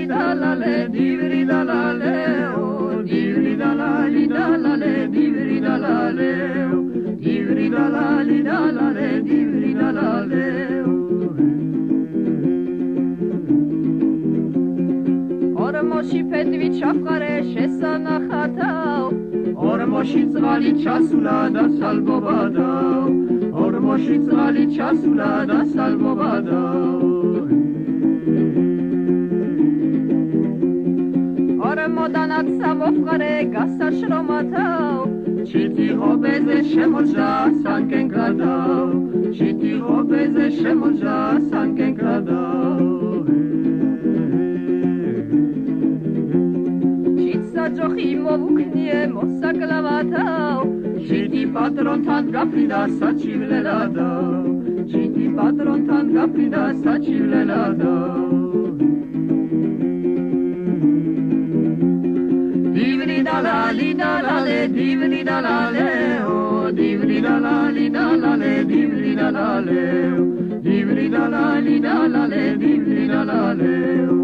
da la le, divri da la le, oh, divri da la li da la le, divri da la le, oh, divri da la li da la le, divri da la le, oh. Ორმოში ფედვი ჩაფყარე შესანახათაო, ორმოში წყალი ჩასულა და სალბობადაო, ორმოში წყალი ჩასულა და სალბობადაო. ორმოდანაც სამოფყარე გასაშრომათაო, ჩიტი ღობეზე შემოჭრა სანკენკადაო, ჩიტი ღობეზე შემოჭრა სანკენკადაო. ჯოხი მოვუქნიე მოსაკლავათაო, ჩიტი პატრონთან გაფრინდა საჩივლელადაო, ჩიტი პატრონთან გაფრინდა საჩივლელადაო. დივრი და ლა ალი და ლა ლე, დივრი და ლა ლე, ო, დივრი და ლა ალი და ლა ლე, დივრი და ლა ლე, დივრი და ლა ალი და ლა ლე, დივრი და ლა ლე.